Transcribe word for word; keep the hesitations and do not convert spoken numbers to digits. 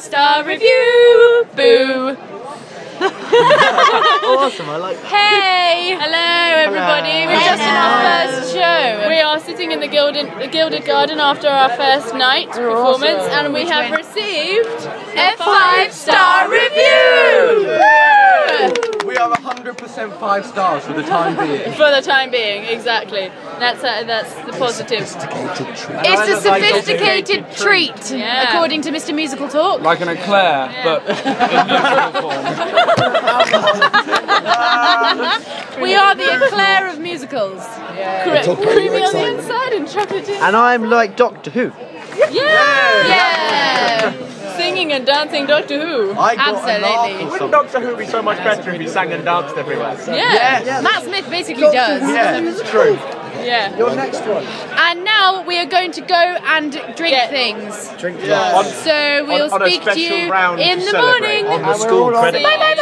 five-star review. Boo. Awesome, I like that. Hey! Hello everybody, Hello. we're just in our Hello. first show. We are sitting in the Gilded, the Gilded Garden after our first night performance, awesome. and we have received a five-star review! We are one hundred percent five stars for the time being. For the time being, exactly. That's uh, that's the positive. Sophisticated treat. It's a sophisticated treat, yeah. According to Mister Musical Talk. Like an eclair, Yeah. but in musical form. We are the eclair of musicals. Yeah. Correct. Talk about Creamy your on the excitement. inside and chocolate in. And I'm like Doctor Who. Yeah! Yeah! Singing and dancing Doctor Who. I got Absolutely. a laugh or Wouldn't something. Doctor Who be so much better if he sang and danced everywhere? Yeah. Yes. Matt Smith basically does. Yeah, it's true. Yeah. Your next one. And now we are going to go and drink things. Drink Yeah. So we'll On- on a speak to special you round in to the celebrate. morning. On the school credit. Bye bye bye.